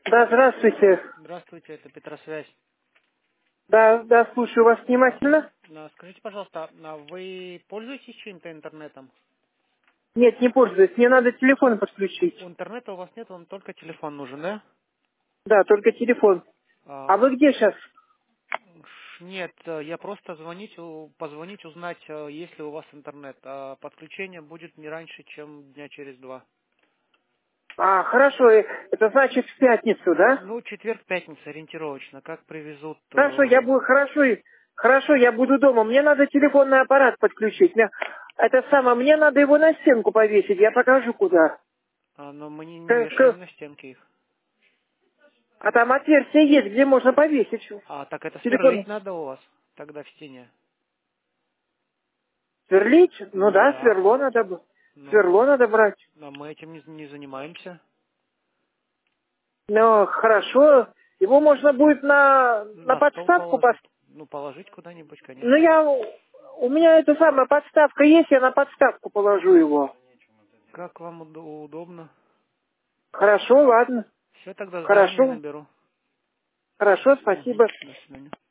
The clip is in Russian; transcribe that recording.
Да, здравствуйте. Здравствуйте, это Петросвязь. Да, слушаю вас внимательно. Скажите, пожалуйста, а вы пользуетесь чем-то интернетом? Нет, не пользуюсь. Мне надо телефон подключить. У интернета у вас нет, вам только телефон нужен, да? Да, только телефон. А, А вы где сейчас? нет, я просто позвонить, узнать, есть ли у вас интернет. Подключение будет не раньше, чем дня через два. А, хорошо. Это значит в пятницу, да? Ну, четверг, пятница, ориентировочно. Как привезут... Хорошо, я буду, хорошо, я буду дома. Мне надо телефонный аппарат подключить. Мне надо его на стенку повесить. Я покажу, куда. но мы не К- вешаем к- на стенке их. А там отверстие есть, где можно повесить Так это сверлить телефон. надо у вас тогда в стене? Сверлить? Ну Ну да, да. сверло надо брать. Но мы этим не занимаемся. Ну, хорошо. Его можно будет на На стол подставку положить. поставить. Ну, положить куда-нибудь, Ну, конечно. у меня эта самая подставка есть, я на подставку положу его. Как вам удобно. Хорошо, ладно. Все, тогда заранее Хорошо. наберу. Хорошо, Мгм. спасибо. До свидания.